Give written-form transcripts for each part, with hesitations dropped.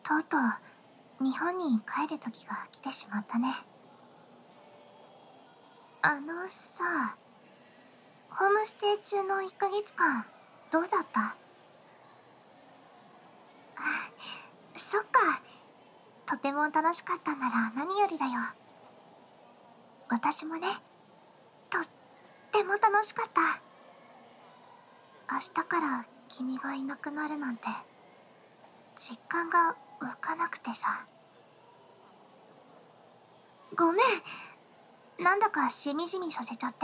とうとう日本に帰る時が来てしまったね。さ、ホームステイ中の1ヶ月間、どうだった？そっか。とても楽しかったなら何よりだよ。私もね、とっても楽しかった。明日から君がいなくなるなんて、実感が湧かなくてさ。ごめん。なんだかしみじみさせちゃって。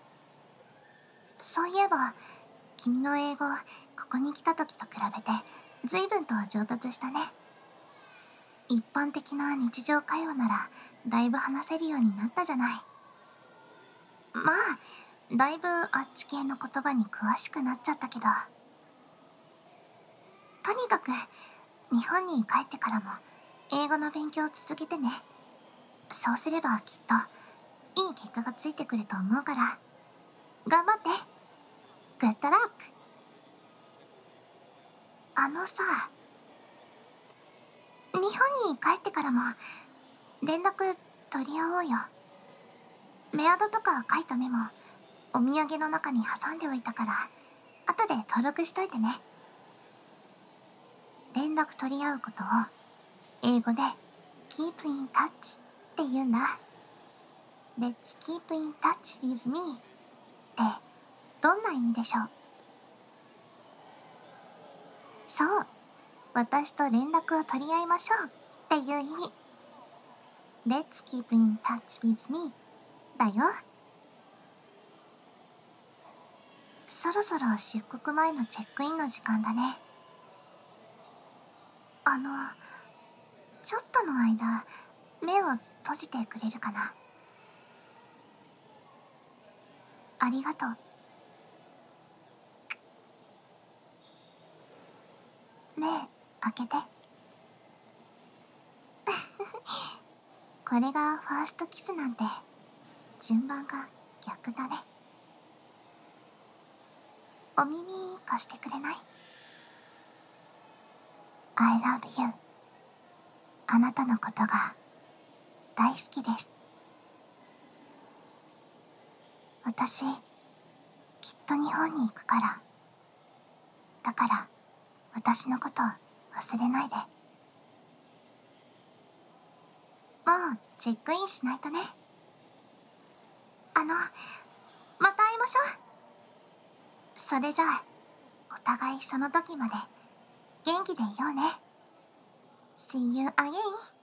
そういえば、君の英語、ここに来た時と比べて、随分と上達したね。一般的な日常会話なら、だいぶ話せるようになったじゃない。まあ、だいぶあっち系の言葉に詳しくなっちゃったけど。とにかく、日本に帰ってからも、英語の勉強を続けてね。そうすればきっと、いい結果がついてくると思うから、頑張って。グッドラック。さ、日本に帰ってからも、連絡取り合おうよ。メアドとか書いたメモ、お土産の中に挟んでおいたから、後で登録しといてね。連絡取り合うことを、英語で keep in touch って言うんだ。Let's keep in touch with me って、どんな意味でしょう？そう。私と連絡を取り合いましょうっていう意味。Let's keep in touch with me だよ。そろそろ出国前のチェックインの時間だね。ちょっとの間、目を閉じてくれるかな。ありがとう。目、開けて。これがファーストキスなんて、順番が逆だね。お耳貸してくれない？ I love you。あなたのことが大好きです。私、きっと日本に行くから。だから、私のこと忘れないで。もうチェックインしないとね。また会いましょう。それじゃあ、お互いその時まで元気でいようね。See you again.